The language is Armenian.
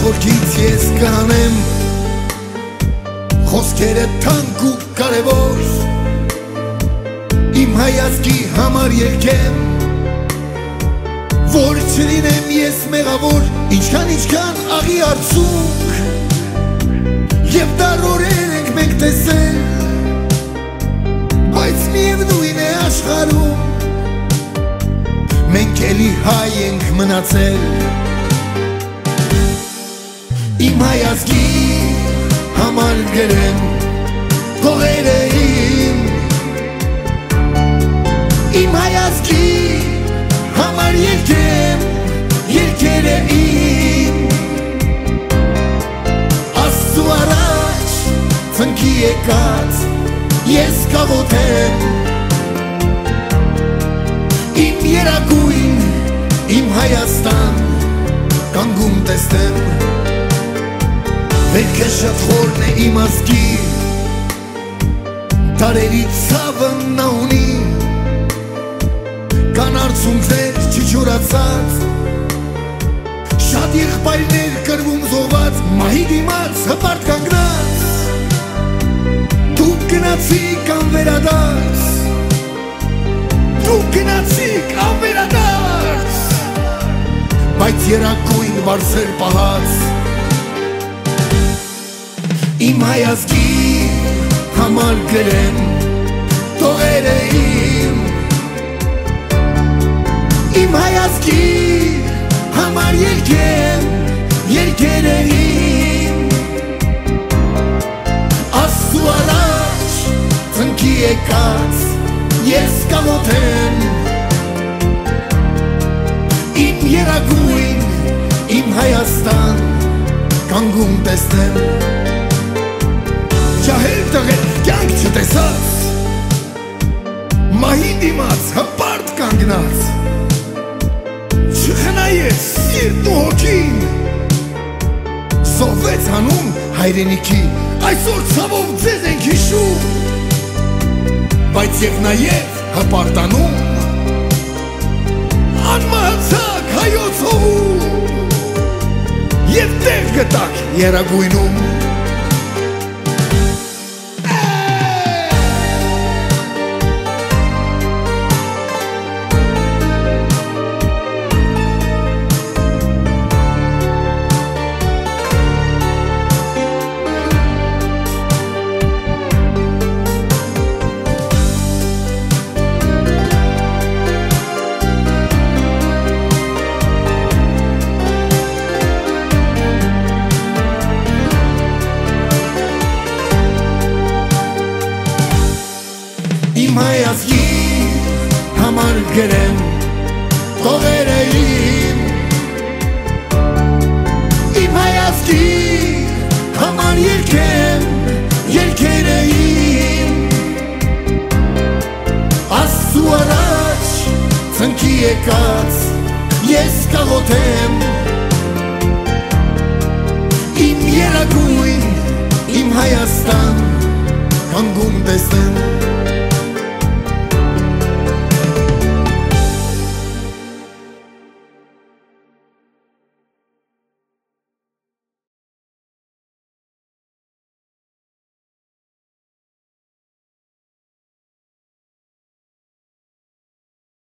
խորքից ես կանեմ խոսքերը թանկ ու կարևոր իմ հայացքի համար ելքեմ որ չլինեմ ես մեղավոր ինչքան աղի արցունք և դարորեն ենք մենք տեսել բայց միևնույն է աշխարհում մենք էլի հայ ենք մնացել իմ հայացքի համար գրեմ կողերը իմ հայացքի համար ելքեմ ելքերը իմ Աստծու առաջ ծնկի եկած ես կաղոթեմ իմ երագույն իմ Հայաստան կանգուն տեսնեմ Վերքը շատ խորն է իմ ազգի Դարերի ցավը նա ունի Կան արցունքներ չիջորացած Շատ եղբայրներ կրվում զոհված Մահի դիմաց հպարտ կանգնած Դուք գնացիք անվերադարձ Դուք գնացիք անվերադարձ Բայց երակույն վարձեր պահած Իմ հայազգի համար գրեմ տողերը Իմ հայազգի համար ելքեմ ելքերը իմ Աստծու առաջ ծնկի եկած ես կաղոթեմ Իմ երագույն իմ Հայաստան կանգուն տեսնեմ Ջահել տղեր կյանք չտեսած Մահի դիմաց հպարտ կանգնած Չխնայեց սիրտն ու հոգին Սովվեց հանուն հայրենիքի Այսօր ցավով ձեզ ենք հիշում Բայց և նաև հպարտանում Անմահացակ հայոց հողում Եվ տեղ գտակ երագույնում Իմ հայազգի համար գրեմ տողերը Իմ հայազգի համար ելքեմ ելքերը իմ Աստծու առաջ ծնկի եկած ես կաղոթեմ